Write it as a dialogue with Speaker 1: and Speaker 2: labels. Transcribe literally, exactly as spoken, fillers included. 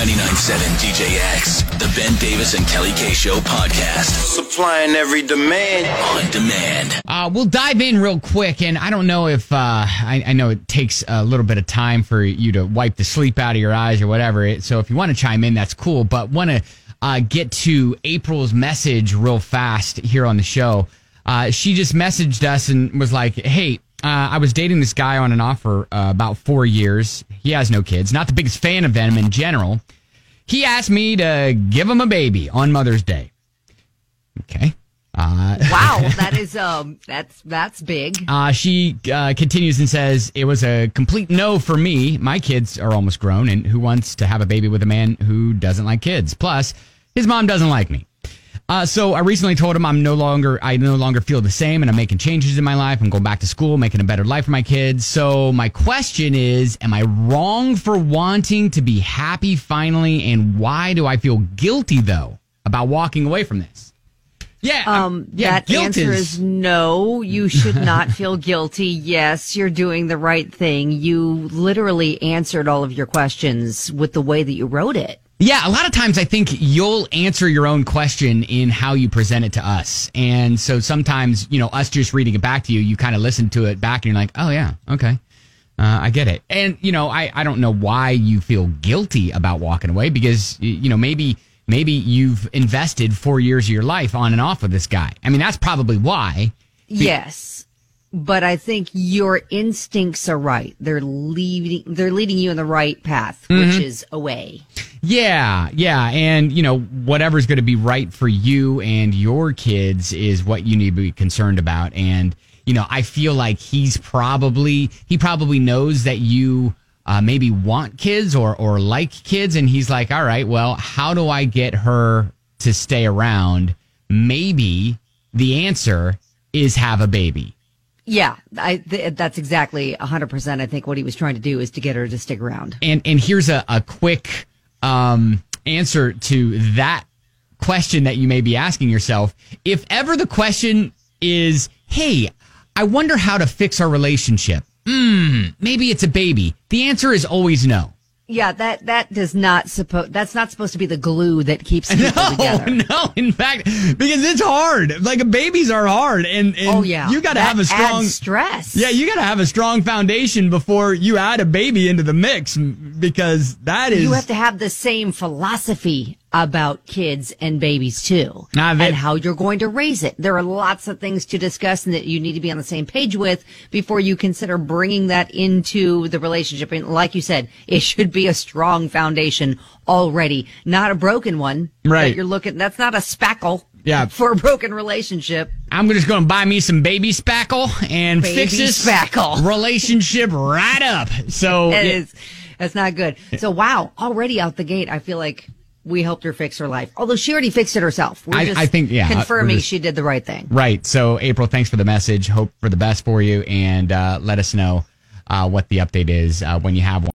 Speaker 1: ninety-nine point seven D J X, the Ben Davis and Kelly K Show podcast.
Speaker 2: Supplying every demand.
Speaker 1: On demand.
Speaker 3: Uh, we'll dive in real quick, and I don't know if, uh, I, I know it takes a little bit of time for you to wipe the sleep out of your eyes or whatever, so if you want to chime in, that's cool, but want to uh, get to April's message real fast here on the show. Uh, she just messaged us and was like, hey, uh, I was dating this guy on and off for uh, about four years. He has no kids. Not the biggest fan of them in general. He asked me to give him a baby on Mother's Day. Okay. Uh,
Speaker 4: wow, that is um, that's that's big.
Speaker 3: Uh, she uh, continues and says, it was a complete no for me. My kids are almost grown, and who wants to have a baby with a man who doesn't like kids? Plus, his mom doesn't like me. Uh, so I recently told him I'm no longer, I no longer feel the same, and I'm making changes in my life. I'm going back to school, making a better life for my kids. So my question is, am I wrong for wanting to be happy finally? And why do I feel guilty, though, about walking away from this? Yeah.
Speaker 4: Um,
Speaker 3: yeah
Speaker 4: that answer is... is no, you should not feel guilty. Yes, you're doing the right thing. You literally answered all of your questions with the way that you wrote it.
Speaker 3: Yeah, a lot of times I think you'll answer your own question in how you present it to us. And so sometimes, you know, us just reading it back to you, you kind of listen to it back and you're like, oh, yeah, okay, uh, I get it. And, you know, I, I don't know why you feel guilty about walking away because, you know, maybe maybe you've invested four years of your life on and off with this guy. I mean, that's probably why.
Speaker 4: Yes. But I think your instincts are right. They're leading, they're leading you in the right path, which mm-hmm. is away.
Speaker 3: Yeah, yeah. And, you know, whatever's going to be right for you and your kids is what you need to be concerned about. And, you know, I feel like he's probably, he probably knows that you uh, maybe want kids or, or like kids. And he's like, all right, well, how do I get her to stay around? Maybe the answer is have a baby.
Speaker 4: Yeah, I, th- that's exactly one hundred percent. I think what he was trying to do is to get her to stick around.
Speaker 3: And and here's a, a quick um, answer to that question that you may be asking yourself. If ever the question is, hey, I wonder how to fix our relationship. Hmm, maybe it's a baby. The answer is always no.
Speaker 4: Yeah, that, that does not supposed, that's not supposed to be the glue that keeps people
Speaker 3: no,
Speaker 4: together.
Speaker 3: No, in fact, because it's hard. Like babies are hard and, and
Speaker 4: oh, yeah.
Speaker 3: you got to have a strong
Speaker 4: adds stress.
Speaker 3: Yeah, you got to have a strong foundation before you add a baby into the mix because that is.
Speaker 4: You have to have the same philosophy about kids and babies too,
Speaker 3: nah, that,
Speaker 4: and how you're going to raise it. There are lots of things to discuss and that you need to be on the same page with before you consider bringing that into the relationship. And like you said, it should be a strong foundation already, not a broken one.
Speaker 3: Right.
Speaker 4: That you're looking, that's not a spackle.
Speaker 3: Yeah.
Speaker 4: For a broken relationship.
Speaker 3: I'm just going to buy me some baby spackle and
Speaker 4: baby
Speaker 3: fix this
Speaker 4: spackle.
Speaker 3: relationship right up. So
Speaker 4: it
Speaker 3: it,
Speaker 4: is, that's not good. So wow, already out the gate, I feel like we helped her fix her life. Although she already fixed it herself. We're
Speaker 3: I,
Speaker 4: just
Speaker 3: I think, yeah,
Speaker 4: confirming
Speaker 3: just,
Speaker 4: she did the right thing.
Speaker 3: Right. So, April, thanks for the message. Hope for the best for you. And uh, let us know uh, what the update is uh, when you have one.